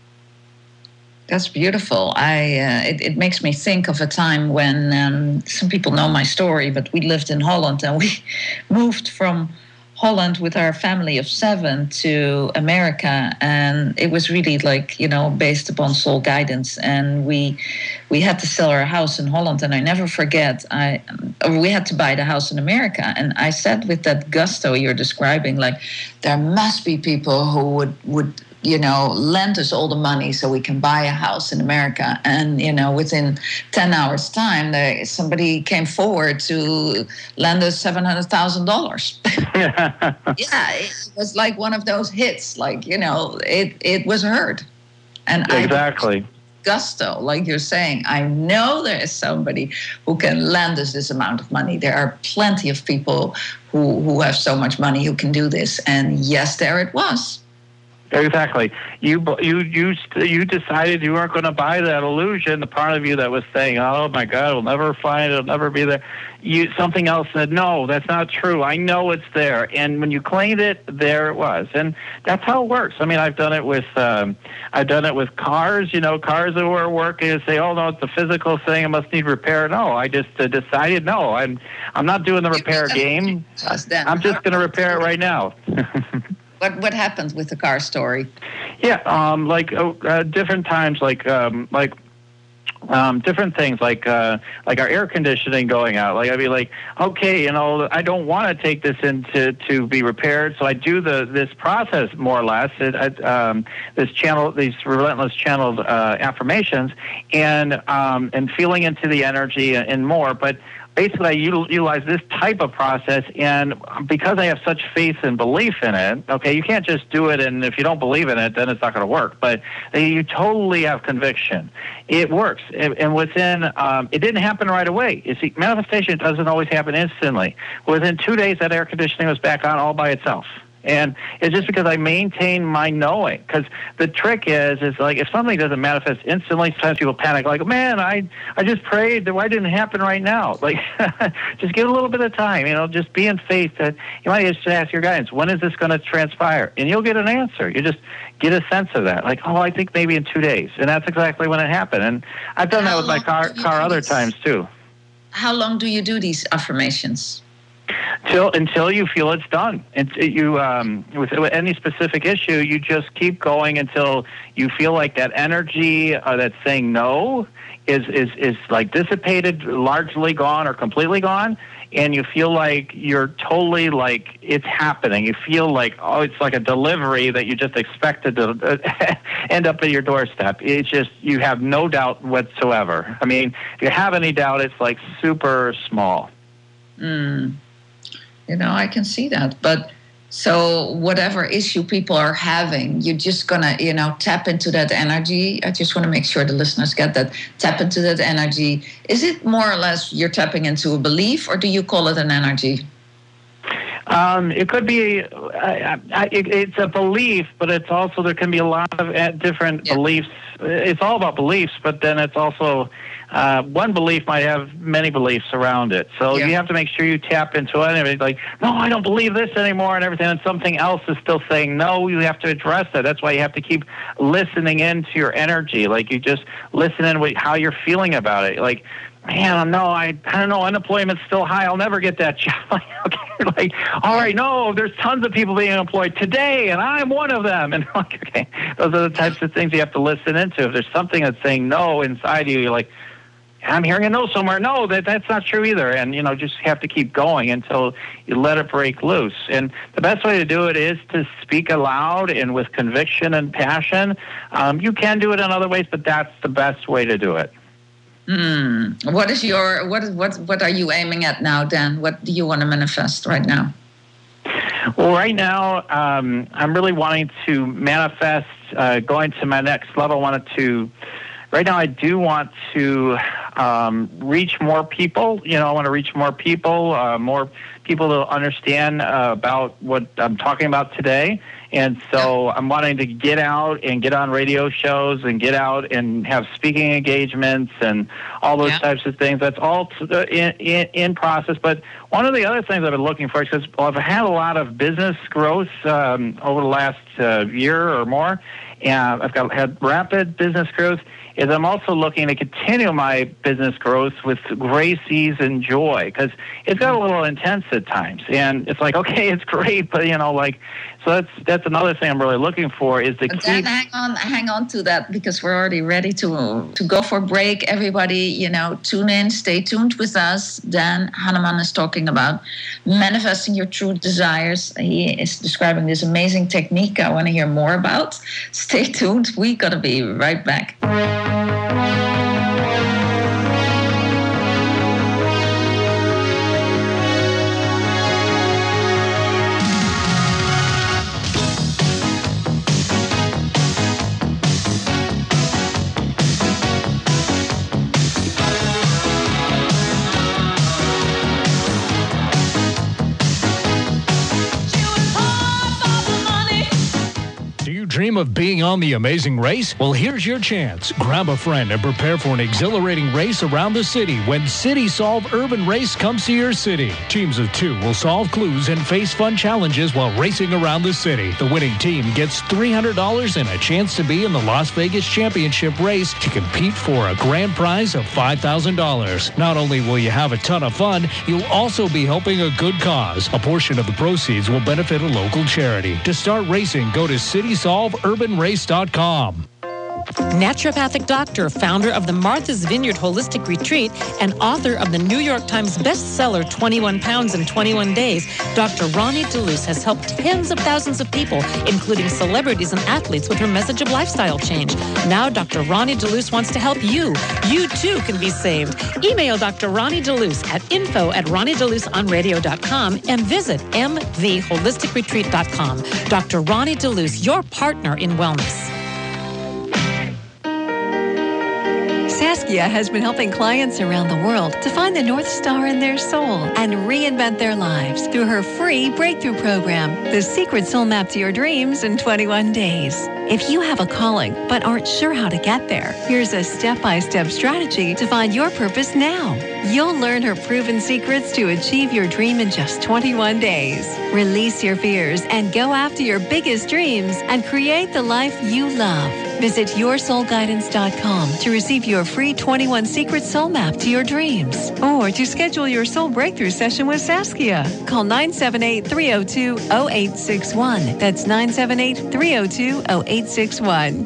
S4: That's beautiful. I uh, it, it makes me think of a time when um, some people know my story, but we lived in Holland and we moved from Holland with our family of seven to America, and it was really like, you know, based upon soul guidance. And we we had to sell our house in Holland, and I never forget, I or we had to buy the house in America. And I said with that gusto you're describing, like there must be people who would would you know, lend us all the money so we can buy a house in America. And, you know, within ten hours' time, there, somebody came forward to lend us seven hundred thousand dollars. Yeah, it was like one of those hits, like, you know, it, it was heard. And
S5: exactly.
S4: I gusto, like you're saying, I know there is somebody who can lend us this amount of money. There are plenty of people who, who have so much money who can do this. And yes, there it was.
S5: Exactly. You you you you decided you weren't going to buy that illusion. The part of you that was saying, "Oh my God, we'll never find it. It'll never be there." You something else said, "No, that's not true. I know it's there." And when you claimed it, there it was. And that's how it works. I mean, I've done it with um, I've done it with cars. You know, cars that were working and say, "Oh no, it's a physical thing. It must need repair." No, I just uh, decided, no, I'm I'm not doing the repair game. I'm just going to repair it right now.
S4: What what happened with the car story?
S5: Yeah, um, like uh, different times, like um, like um, different things, like uh, like our air conditioning going out. Like I'd be like, okay, you know, I don't want to take this in to, to be repaired, so I do the this process more or less. It, I, um, this channel, these relentless channeled uh, affirmations, and um, and feeling into the energy and more, but. Basically, I utilize this type of process, and because I have such faith and belief in it, okay, you can't just do it, and if you don't believe in it, then it's not going to work. But you totally have conviction. It works, and within, um, it didn't happen right away. You see, manifestation doesn't always happen instantly. Within two days, that air conditioning was back on all by itself. And it's just because I maintain my knowing. Because the trick is, is like if something doesn't manifest instantly, sometimes people panic. Like, man, I I just prayed. Why didn't it happen right now? Like, just give it a little bit of time. You know, just be in faith that you might just ask your guidance. When is this going to transpire? And you'll get an answer. You just get a sense of that. Like, oh, I think maybe in two days. And that's exactly when it happened. And I've done that with my car car other times too.
S4: How long do you do these affirmations?
S5: Till until you feel it's done. And you um, with, with any specific issue, you just keep going until you feel like that energy uh, that's saying no is is is like dissipated, largely gone, or completely gone, and you feel like you're totally like it's happening. You feel like oh, it's like a delivery that you just expected to end up at your doorstep. It's just you have no doubt whatsoever. I mean, if you have any doubt, it's like super small.
S4: Mm. You know, I can see that. But so whatever issue people are having, you're just going to, you know, tap into that energy. I just want to make sure the listeners get that. Tap into that energy. Is it more or less you're tapping into a belief, or do you call it an energy?
S5: Um, it could be, uh, it, it's a belief, but it's also, there can be a lot of different yeah. beliefs. It's all about beliefs, but then it's also, uh, one belief might have many beliefs around it. So yeah. you have to make sure you tap into it. And like, no, I don't believe this anymore and everything. And something else is still saying no, you have to address that. That's why you have to keep listening into your energy. Like you just listen in with how you're feeling about it. Like, man, no, I, I don't know, unemployment's still high. I'll never get that job. Okay, like, all right, no, there's tons of people being employed today, and I'm one of them. And like, okay, those are the types of things you have to listen into. If there's something that's saying no inside you, you're like, I'm hearing a no somewhere. No, that that's not true either. And, you know, just have to keep going until you let it break loose. And the best way to do it is to speak aloud and with conviction and passion. Um, you can do it in other ways, but that's the best way to do it.
S4: Mm. What is your what what what are you aiming at now, Dan? What do you want to manifest right now?
S5: Well, right now, um, I'm really wanting to manifest uh, going to my next level. I wanted to. Right now, I do want to um, reach more people. You know, I want to reach more people, uh, more people to understand uh, about what I'm talking about today. And so I'm wanting to get out and get on radio shows and get out and have speaking engagements and all those yeah. types of things. That's all in, in, in process. But one of the other things I've been looking for is because well, I've had a lot of business growth um, over the last uh, year or more. And I've got had rapid business growth. Is I'm also looking to continue my business growth with grace, ease, and joy, because it's got a little intense at times. And it's like, okay, it's great, but, you know, like, so that's that's another thing I'm really looking for is to
S4: but
S5: keep...
S4: Then hang on, hang on to that, because we're already ready to, to go for a break. Everybody, you know, tune in, stay tuned with us. Dan Hanneman is talking about manifesting your true desires. He is describing this amazing technique I want to hear more about. Stay tuned. We got to be right back.
S15: Dream of being on The Amazing Race? Well, here's your chance. Grab a friend and prepare for an exhilarating race around the city when City Solve Urban Race comes to your city. Teams of two will solve clues and face fun challenges while racing around the city. The winning team gets three hundred dollars and a chance to be in the Las Vegas Championship race to compete for a grand prize of five thousand dollars. Not only will you have a ton of fun, you'll also be helping a good cause. A portion of the proceeds will benefit a local charity. To start racing, go to city solve urban race dot com.
S16: Naturopathic doctor, founder of the Martha's Vineyard Holistic Retreat, and author of the New York Times bestseller twenty-one pounds in twenty-one days, Doctor Ronnie DeLuce has helped tens of thousands of people, including celebrities and athletes, with her message of lifestyle change. Now Doctor Ronnie DeLuce wants to help you. You too can be saved. Email Doctor Ronnie DeLuce at info at ronnie deluce on radio dot com and visit m v holistic retreat dot com. Doctor Ronnie DeLuce, your partner in wellness.
S3: Saskia has been helping clients around the world to find the North Star in their soul and reinvent their lives through her free breakthrough program, The Secret Soul Map to Your Dreams in twenty-one days. If you have a calling but aren't sure how to get there, here's a step-by-step strategy to find your purpose now. You'll learn her proven secrets to achieve your dream in just twenty-one days. Release your fears and go after your biggest dreams and create the life you love. Visit your soul guidance dot com to receive your free twenty-one Secret Soul Map to your dreams, or to schedule your soul breakthrough session with Saskia. Call nine seven eight, three oh two, oh eight six one. That's nine seven eight, three oh two, oh eight six one.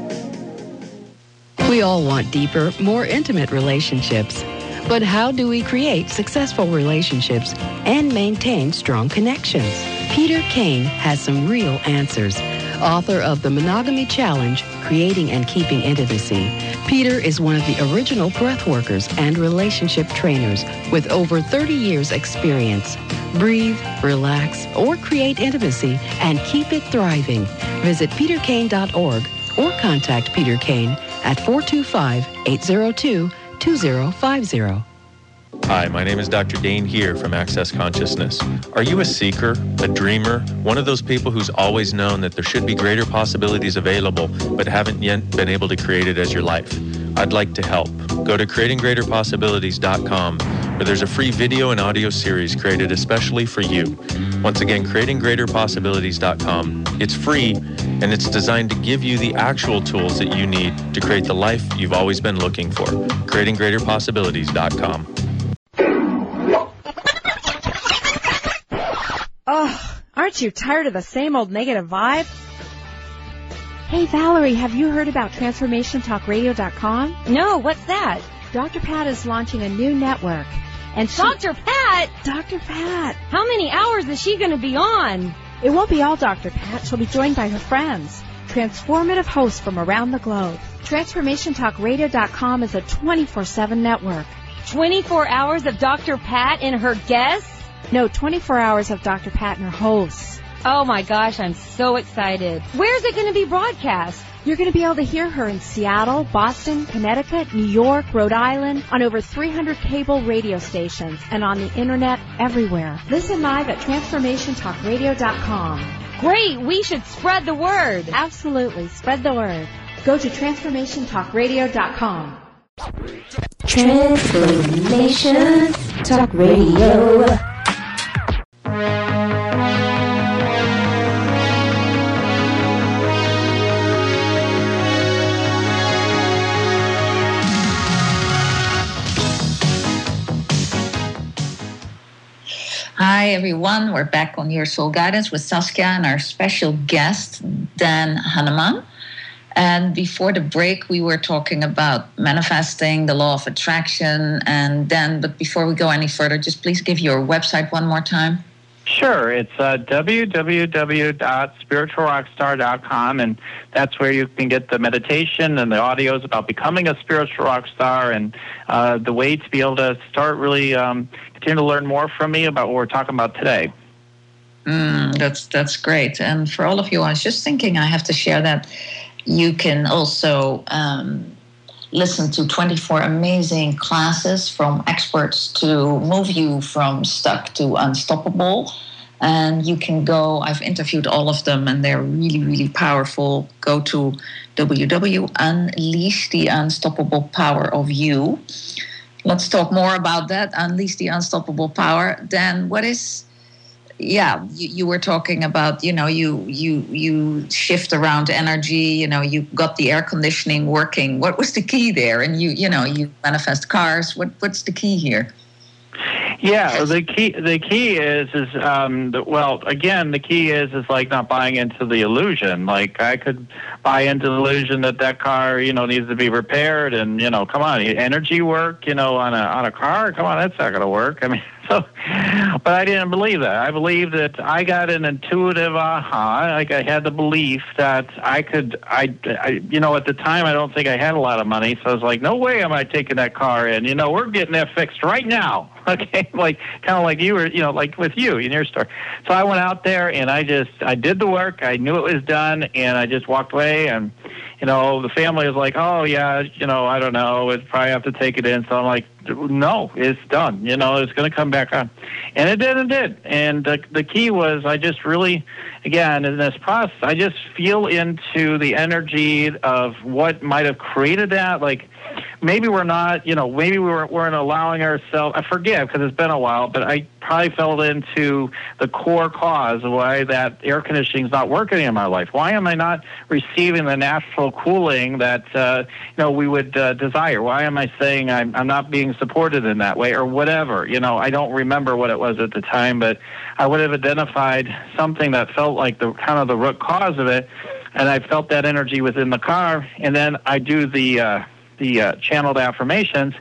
S17: We all want deeper, more intimate relationships. But how do we create successful relationships and maintain strong connections? Peter Kane has some real answers. author of The Monogamy Challenge, Creating and Keeping Intimacy. Peter is one of the original breath workers and relationship trainers with over thirty years experience. Breathe, relax, or create intimacy and keep it thriving. Visit peter kane dot org or contact Peter Kane at four two five, eight zero two, two zero five zero.
S18: Hi, my name is Doctor Dane here from Access Consciousness. Are you a seeker, a dreamer, one of those people who's always known that there should be greater possibilities available but haven't yet been able to create it as your life? I'd like to help. Go to creating greater possibilities dot com where there's a free video and audio series created especially for you. Once again, creating greater possibilities dot com. It's free and it's designed to give you the actual tools that you need to create the life you've always been looking for. creating greater possibilities dot com.
S10: Oh, aren't you tired of the same old negative vibe? Hey, Valerie, have you heard about transformation talk radio dot com?
S19: No, what's that?
S10: Doctor Pat is launching a new network. And she...
S19: Doctor Pat?
S10: Doctor Pat.
S19: How many hours is she going to be on?
S10: It won't be all Doctor Pat. She'll be joined by her friends, transformative hosts from around the globe. transformation talk radio dot com is a twenty-four seven network.
S19: twenty-four hours of Doctor Pat and her guests?
S10: No, twenty-four hours of Doctor Pat and her hosts.
S19: Oh my gosh, I'm so excited. Where's it going to be broadcast?
S10: You're going to be able to hear her in Seattle, Boston, Connecticut, New York, Rhode Island, on over three hundred cable radio stations, and on the internet everywhere. Listen live at transformation talk radio dot com.
S19: Great, we should spread the word.
S10: Absolutely, spread the word. Go to transformation talk radio dot com.
S8: Transformation Talk Radio.
S4: Hi, everyone. We're back on Your Soul Guidance with Saskia and our special guest, Dan Hanneman. And before the break, we were talking about manifesting, the law of attraction. And Dan, but before we go any further, just please give your website one more time.
S5: Sure. It's uh, w w w dot spiritual rock star dot com, and that's where you can get the meditation and the audios about becoming a spiritual rock star and uh, the way to be able to start really um, continue to learn more from me about what we're talking about today.
S4: Mm, that's that's great. And for all of you, I was just thinking I have to share that you can also um, listen to twenty-four amazing classes from experts to move you from stuck to unstoppable. And you can go, I've interviewed all of them, and they're really, really powerful. Go to w w w dot unleash the unstoppable power of you. Let's talk more about that, Unleash the Unstoppable Power. Dan, what is... Yeah, you, you were talking about, you know, you you you shift around energy, you know, you got the air conditioning working. What was the key there? And you, you know, you manifest cars. What what's the key here?
S5: Yeah, the key the key is is um the, well, again, the key is is like not buying into the illusion. Like I could buy into the illusion that that car, you know, needs to be repaired, and you know, come on, energy work, you know, on a on a car, come on, that's not going to work. I mean. So, but I didn't believe that. I believed that I got an intuitive aha. Like I had the belief that I could, I, I, you know, at the time I don't think I had a lot of money. So I was like, no way am I taking that car in. You know, we're getting that fixed right now. Okay, like kind of like you were, you know, like with you in your store. So I went out there and I just, I did the work. I knew it was done, and I just walked away. And you know, the family was like, oh yeah, you know, I don't know, we'd probably have to take it in. So I'm like, no, it's done. You know, it's going to come back on. And it did and did. And the, the key was I just really, again, in this process, I just feel into the energy of what might have created that. Like maybe we're not, you know, maybe we weren't, weren't allowing ourselves, I forget because it's been a while, but I probably fell into the core cause of why that air conditioning is not working in my life. Why am I not receiving the natural cooling that, uh, you know, we would uh, desire? Why am I saying I'm, I'm not being supported in that way or whatever? You know, I don't remember what it was at the time, but I would have identified something that felt like the kind of the root cause of it, and I felt that energy within the car, and then I do the uh, the uh, channeled affirmations,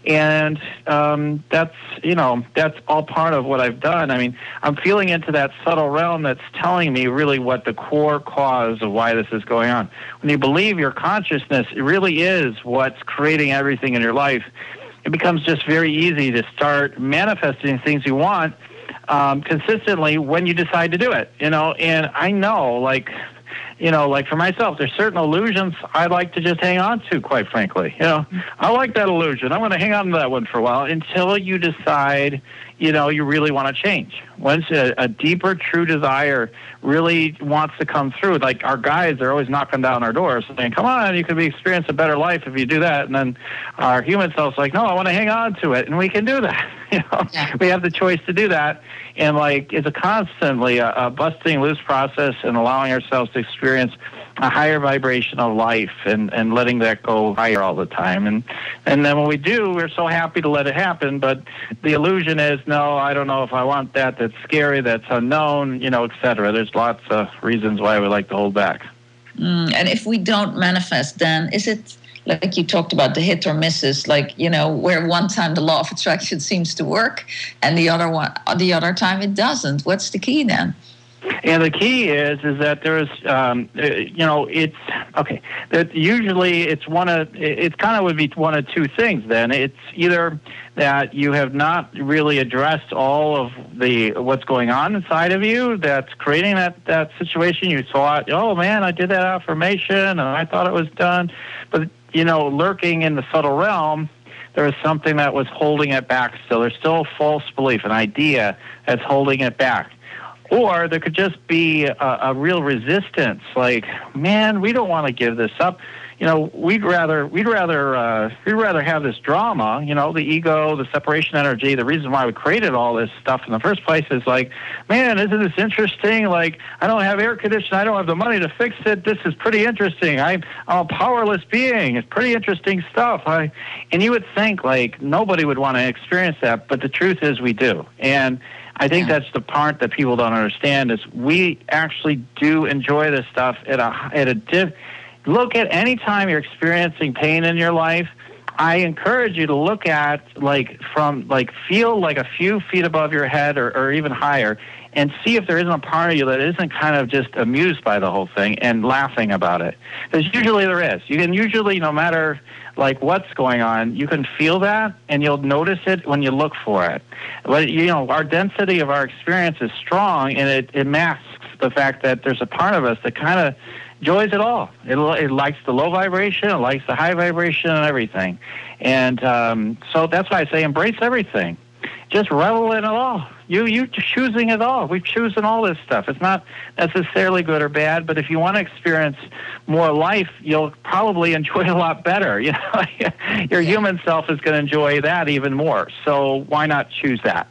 S5: and um, that's you know that's all part of what I've done. I mean, I'm feeling into that subtle realm that's telling me really what the core cause of why this is going on. When you believe your consciousness, it really is what's creating everything in your life. It becomes just very easy to start manifesting things you want um, consistently when you decide to do it. You know, and I know, like. You know, like for myself, there's certain illusions I like to just hang on to, quite frankly. You know, I like that illusion. I'm going to hang on to that one for a while until you decide, you know, you really want to change. Once a, a deeper, true desire really wants to come through, like our guides are always knocking down our doors saying, come on, you could experience a better life if you do that. And then our human self's like, no, I want to hang on to it. And we can do that. You know, yeah. We have the choice to do that. And like, it's a constantly a, a busting loose process and allowing ourselves to experience a higher vibration of life and, and letting that go higher all the time. And and then when we do, we're so happy to let it happen. But the illusion is, no, I don't know if I want that. That's scary. That's unknown, you know, et cetera. There's lots of reasons why we like to hold back.
S4: Mm, and if we don't manifest, then is it like you talked about the hit or misses, like, you know, where one time the law of attraction seems to work and the other one, the other time it doesn't? What's the key then?
S5: And the key is is that there's, um, you know, it's okay. That usually it's one of it kind of would be one of two things. Then it's either that you have not really addressed all of the what's going on inside of you that's creating that that situation. You thought, oh man, I did that affirmation and I thought it was done, but you know, lurking in the subtle realm, there is something that was holding it back still. There's still a false belief, an idea that's holding it back. Or there could just be a, a real resistance, like, man, we don't want to give this up. You know, we'd rather we'd rather uh, we'd rather have this drama. You know, the ego, the separation energy. The reason why we created all this stuff in the first place is like, man, isn't this interesting? Like, I don't have air conditioning. I don't have the money to fix it. This is pretty interesting. I'm, I'm a powerless being. It's pretty interesting stuff. I, and you would think like nobody would want to experience that, but the truth is we do. And I think yeah. that's the part that people don't understand is we actually do enjoy this stuff at a at a diff. Look at any time you're experiencing pain in your life, I encourage you to look at like from like feel like a few feet above your head or, or even higher and see if there isn't a part of you that isn't kind of just amused by the whole thing and laughing about it. Because usually there is. You can usually, no matter like what's going on, you can feel that and you'll notice it when you look for it. But, you know, our density of our experience is strong and it, it masks the fact that there's a part of us that kind of enjoys it all. It, it likes the low vibration, it likes the high vibration and everything. And um, so that's why I say embrace everything. Just revel in it all. You you choosing it all. We're choosing all this stuff. It's not necessarily good or bad, but if you want to experience more life, you'll probably enjoy it a lot better. You know, your human self is going to enjoy that even more. So why not choose that?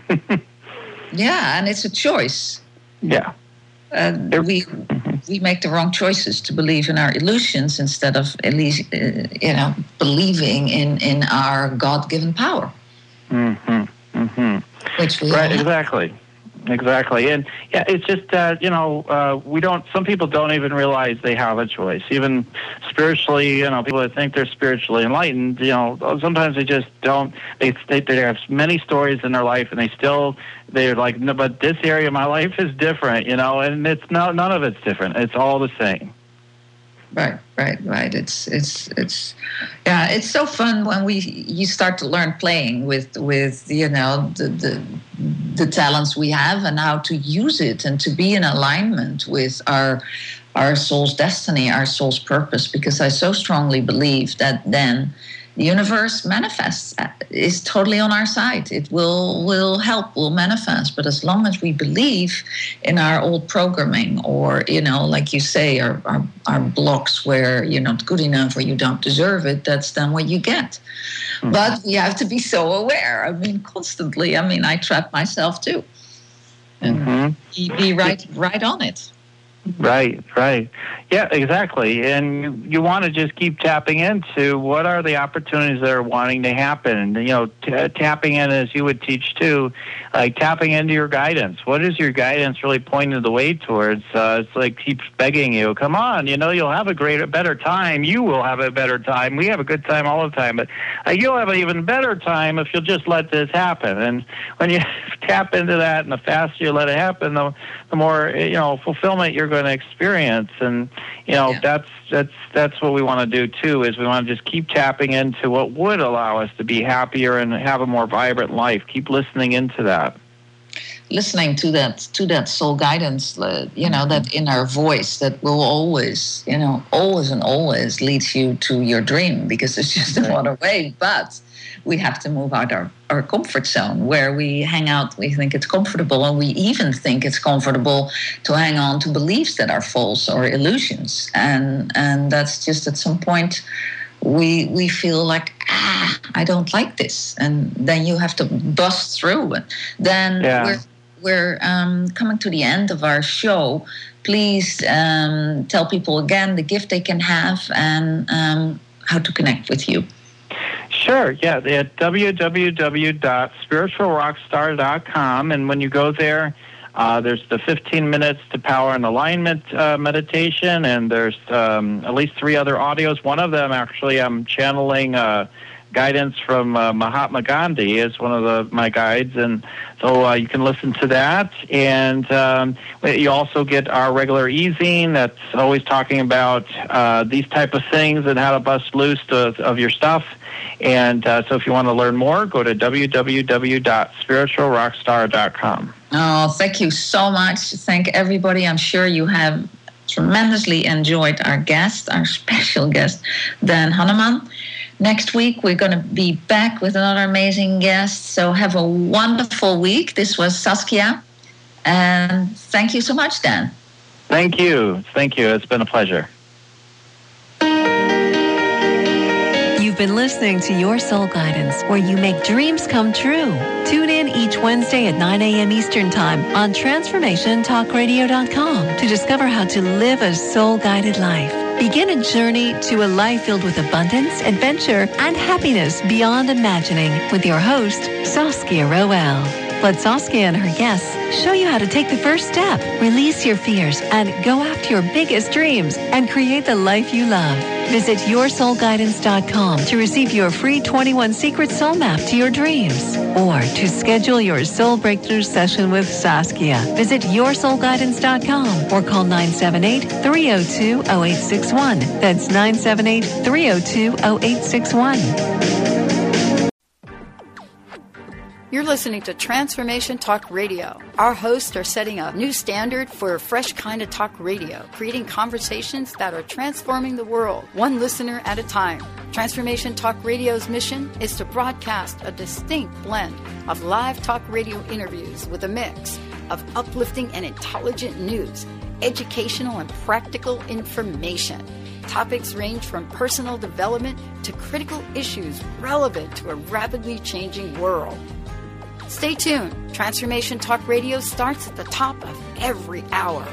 S4: Yeah, and it's a choice.
S5: Yeah.
S4: Uh, we we make the wrong choices to believe in our illusions instead of at least uh, you know believing in, in our God-given power.
S5: Mm-hmm. Mm-hmm.
S4: Which we
S5: right, exactly, exactly, and yeah, it's just uh, you know uh, we don't. Some people don't even realize they have a choice. Even spiritually, you know, people that think they're spiritually enlightened, you know, sometimes they just don't. They they, they have many stories in their life, and they still they're like, no, but this area of my life is different, you know, and it's no none of it's different. It's all the same.
S4: Right, right, right. It's it's it's yeah. It's so fun when we you start to learn playing with with you know the the the talents we have and how to use it and to be in alignment with our our soul's destiny, our soul's purpose. Because I so strongly believe that then the universe manifests, is totally on our side. It will will help, will manifest. But as long as we believe in our old programming or, you know, like you say, our, our, our blocks where you're not good enough or you don't deserve it, that's then what you get. Mm-hmm. But we have to be so aware. I mean, constantly. I mean, I trap myself too. And mm-hmm. be, be right, right on it.
S5: Right, right. Yeah, exactly. And you, you want to just keep tapping into what are the opportunities that are wanting to happen. And, you know, t- tapping in, as you would teach too, like tapping into your guidance. What is your guidance really pointing the way towards? Uh, it's like keeps begging you, come on, you know, you'll have a greater, better time. You will have a better time. We have a good time all the time. But uh, you'll have an even better time if you'll just let this happen. And when you tap into that and the faster you let it happen, the, the more, you know, fulfillment you're going to experience. And you know, yeah. that's that's that's what we want to do too, is we want to just keep tapping into what would allow us to be happier and have a more vibrant life. Keep listening into that.
S4: Listening to that to that soul guidance, uh, you know, that inner voice that will always, you know, always and always leads you to your dream, because there's just no other way. But we have to move out our, our comfort zone where we hang out, we think it's comfortable, and we even think it's comfortable to hang on to beliefs that are false or illusions. And and that's just at some point we we feel like, ah, I don't like this. And then you have to bust through. And then yeah. we're, we're um, coming to the end of our show. Please um, tell people again the gift they can have and um, how to connect with you.
S5: Sure, yeah, at w w w dot spiritual rockstar dot com. And when you go there, uh, there's the fifteen minutes to power and alignment uh, meditation, and there's um, at least three other audios. One of them, actually, I'm channeling uh, guidance from uh, Mahatma Gandhi as one of the, my guides, and so uh, you can listen to that. And um, you also get our regular e-zine that's always talking about uh, these type of things and how to bust loose to, of your stuff. And uh, so if you want to learn more, go to w w w dot spiritual rockstar dot com.
S4: Oh, thank you so much. Thank everybody. I'm sure you have tremendously enjoyed our guest, our special guest, Dan Hanneman. Next week, we're going to be back with another amazing guest. So have a wonderful week. This was Saskia. And thank you so much, Dan.
S5: Thank you. Thank you. It's been a pleasure.
S3: You've been listening to Your Soul Guidance, where you make dreams come true. Tune in each Wednesday at nine a.m. Eastern Time on transformation talk radio dot com to discover how to live a soul-guided life. Begin a journey to a life filled with abundance, adventure, and happiness beyond imagining with your host, Saskia Roel. Let Saskia and her guests show you how to take the first step, release your fears, and go after your biggest dreams and create the life you love. Visit your soul guidance dot com to receive your free twenty-one Secret Soul Map to your dreams, or to schedule your Soul Breakthrough session with Saskia. Visit your soul guidance dot com or call nine seven eight, three oh two, oh eight six one. That's nine seven eight, three oh two, oh eight six one.
S11: You're listening to Transformation Talk Radio. Our hosts are setting a new standard for a fresh kind of talk radio, creating conversations that are transforming the world, one listener at a time. Transformation Talk Radio's mission is to broadcast a distinct blend of live talk radio interviews with a mix of uplifting and intelligent news, educational and practical information. Topics range from personal development to critical issues relevant to a rapidly changing world. Stay tuned. Transformation Talk Radio starts at the top of every hour.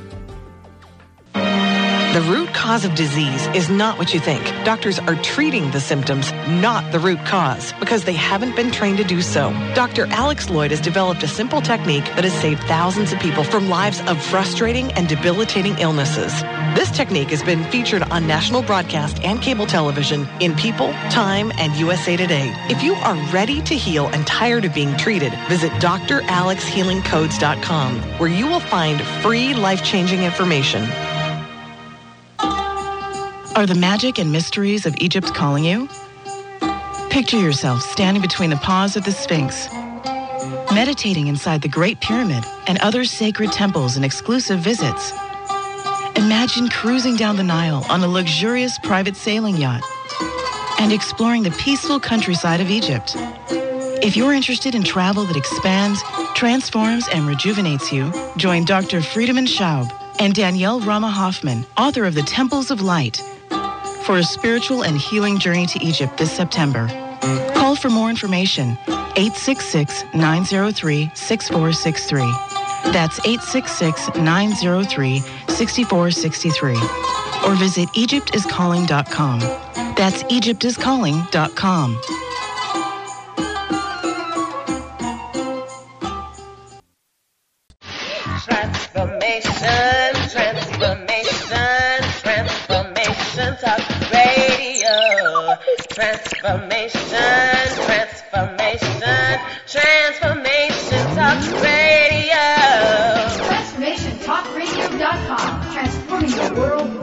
S6: The root cause of disease is not what you think. Doctors are treating the symptoms, not the root cause, because they haven't been trained to do so. Doctor Alex Lloyd has developed a simple technique that has saved thousands of people from lives of frustrating and debilitating illnesses. This technique has been featured on national broadcast and cable television in People, Time, and U S A Today. If you are ready to heal and tired of being treated, visit d r alex healing codes dot com, where you will find free life-changing information.
S7: Are the magic and mysteries of Egypt calling you? Picture yourself standing between the paws of the Sphinx, meditating inside the Great Pyramid and other sacred temples and exclusive visits. Imagine cruising down the Nile on a luxurious private sailing yacht and exploring the peaceful countryside of Egypt. If you're interested in travel that expands, transforms, and rejuvenates you, join Doctor Friedemann Schaub and Danielle Rama Hoffman, author of The Temples of Light, for a spiritual and healing journey to Egypt this September. Call for more information, eight six six, nine oh three, six four six three. That's eight six six, nine zero three, six four six three. Or visit Egypt is calling dot com. That's Egypt is calling dot com.
S20: Transformation, transformation, transformation talk radio. Transformation, transformation, transformation talk radio.
S11: transformation talk radio dot com. Transforming the world